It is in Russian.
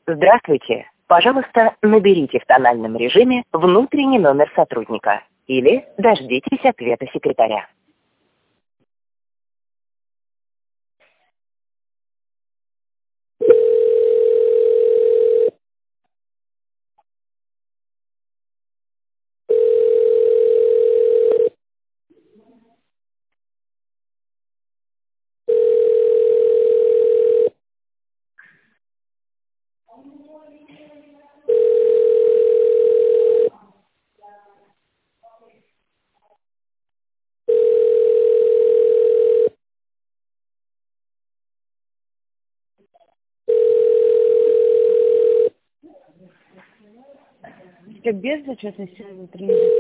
Здравствуйте. Пожалуйста, наберите в тональном режиме внутренний номер сотрудника или дождитесь ответа секретаря. Без отчетности внутренней.